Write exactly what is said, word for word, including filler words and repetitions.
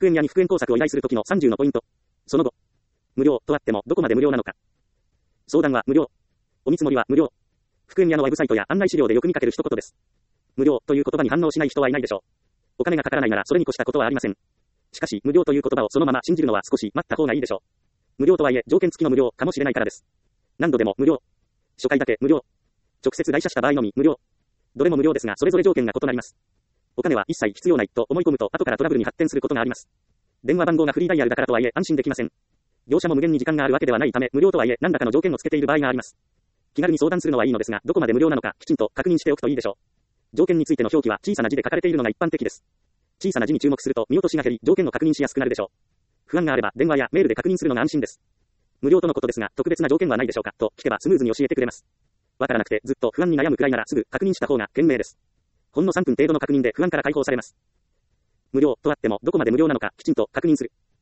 復縁屋に復縁工作を依頼するときのさんじゅうのポイント。その後。無料とあってもどこまで無料なのか。相談は無料。お見積もりは無料。復縁屋のウェブサイトや案内資料でよく見かける一言です。無料という言葉に反応しない人はいないでしょう。お金がかからないならそれに越したことはありません。しかし、無料という言葉をそのまま信じるのは少し待った方がいいでしょう。無料とはいえ条件付きの無料かもしれないからです。何度でも無料。初回だけ無料。直接来社した場合のみ無料。どれも無料ですがそれぞれ条件が異なります。お金は一切必要ないと思い込むと後からトラブルに発展することがあります。電話番号がフリーダイヤルだからとはいえ安心できません。業者も無限に時間があるわけではないため無料とはいえ何らかの条件をつけている場合があります。気軽に相談するのはいいのですがどこまで無料なのかきちんと確認しておくといいでしょう。条件についての表記は小さな字で書かれているのが一般的です。小さな字に注目すると見落としが減り条件を確認しやすくなるでしょう。不安があれば電話やメールで確認するのが安心です。無料とのことですが特別な条件はないでしょうかと聞けばスムーズに教えてくれます。わからなくてずっと不安に悩むくらいならすぐ確認した方が賢明です。ほんのさんぷん程度の確認で不安から解放されます。無料とあってもどこまで無料なのかきちんと確認する。